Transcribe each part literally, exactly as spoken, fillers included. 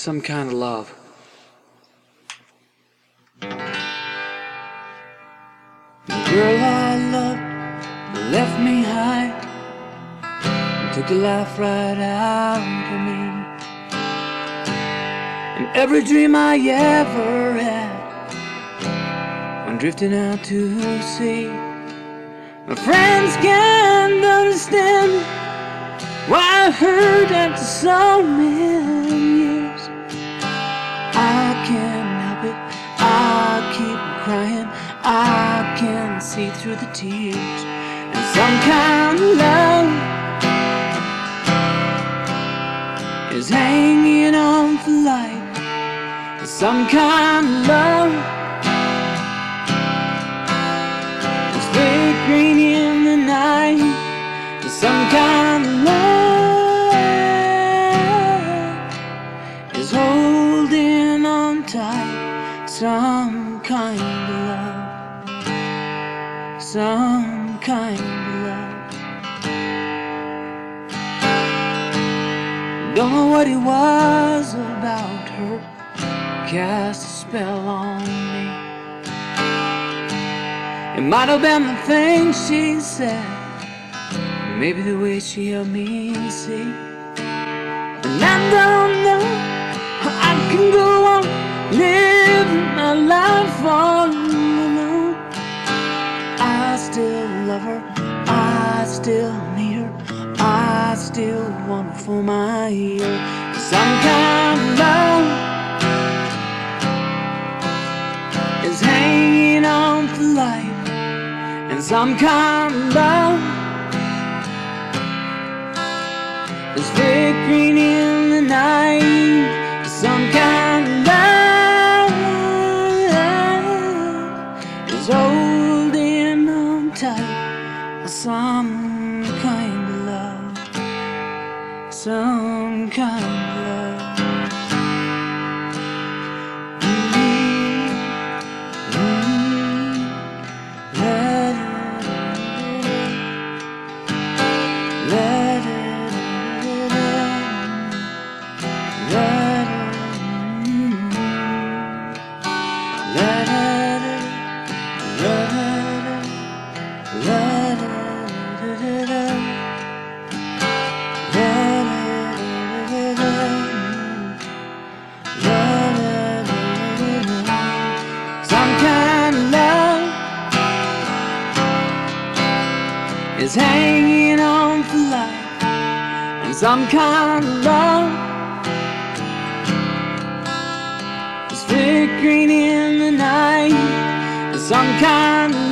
some kind of love. The girl I loved left me high, took the life right out of me. And every dream I ever had went drifting out to sea. My friends can't understand why I hurt after so many years. I can't help it, I keep crying, I can see through the tears. And some kind of love is hanging on for life. Some kind of love is flickering in the night. Some kind of love is holding on tight. Some kind of love, some kind of love. Don't know what it was about her, cast a spell on me. It might have been the things she said, maybe the way she helped me see. And I don't know how I can go on living my life all alone. I still love her, I still need her, I still want her for my ear. Some kind of love is hanging on for life. And some kind of love is flickering in the night. Some kind of love is holding on tight. Some kind of love, some kind of love. Is hanging on for life. And some kind of love is flickering in the night. And some kind of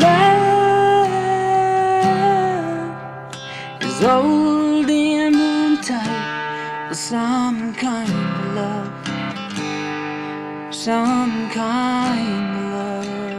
love is holding on tight. Some kind of love, some kind of love.